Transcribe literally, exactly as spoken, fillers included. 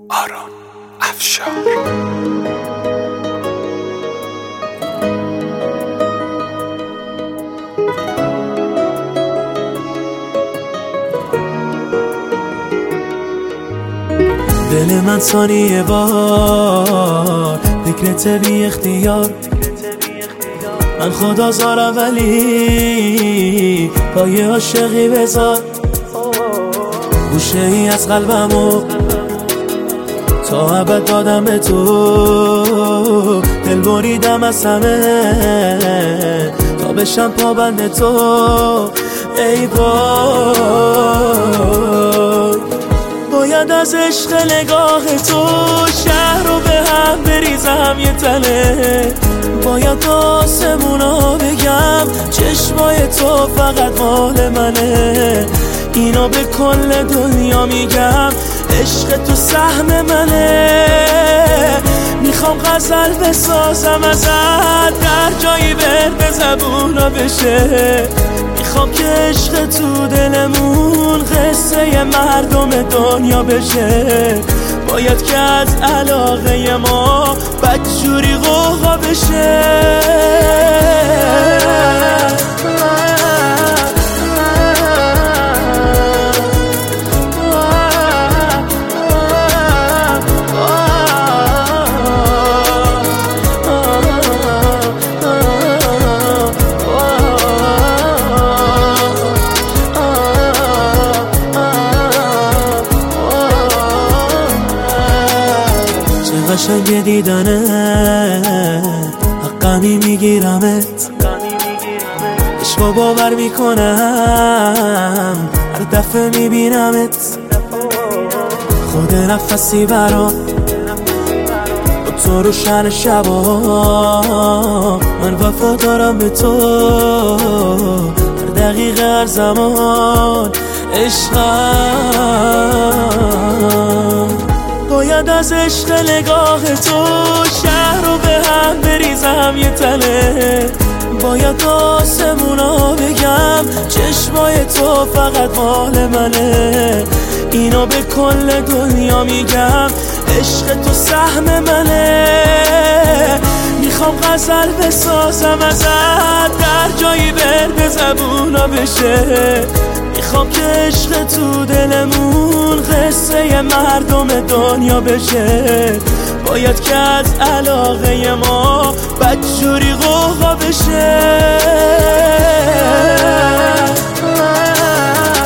آرون افشار. دل من ثانیه بار فکرت بی اختیار، من خدا زارم ولی پای عاشقی بذار. گوشه ای از قلبمو تا ابد دادم به تو، دل بریدم از همه تا بشم پابند تو. ای وای باید از عشق نگاه تو شهر رو به هم بریزم یه تله، باید آسمونا بگم چشمای تو فقط مال منه، اینا به کل دنیا میگم عشق تو سهم منه. میخوام غزل بسازم ازت در جایی بر زبونا بشه، میخوام که عشق تو دلمون قصه مردم دنیا بشه، باید که از علاقه ما بدجوری غوغا بشه. قشنگ دیدنه حقمی میگیرمت، عشقو باور میکنم هر دفعه میبینمت. خود نفسی برام با تو روشن شبا، من وفا دارم به تو هر دقیقه هر زمان. عشقم باید از عشق نگاه تو شهر رو به هم بریزم یه تله، باید آسمونا بگم چشمای تو فقط مال منه، اینا به کل دنیا میگم عشق تو سهم منه. میخوام غزل بسازم ازت در جایی بر به زبونا بشه، میخوام که عشق تو دلمون قصه مردم دنیا بشه، باید که از علاقه ما بدجوری غوغا بشه.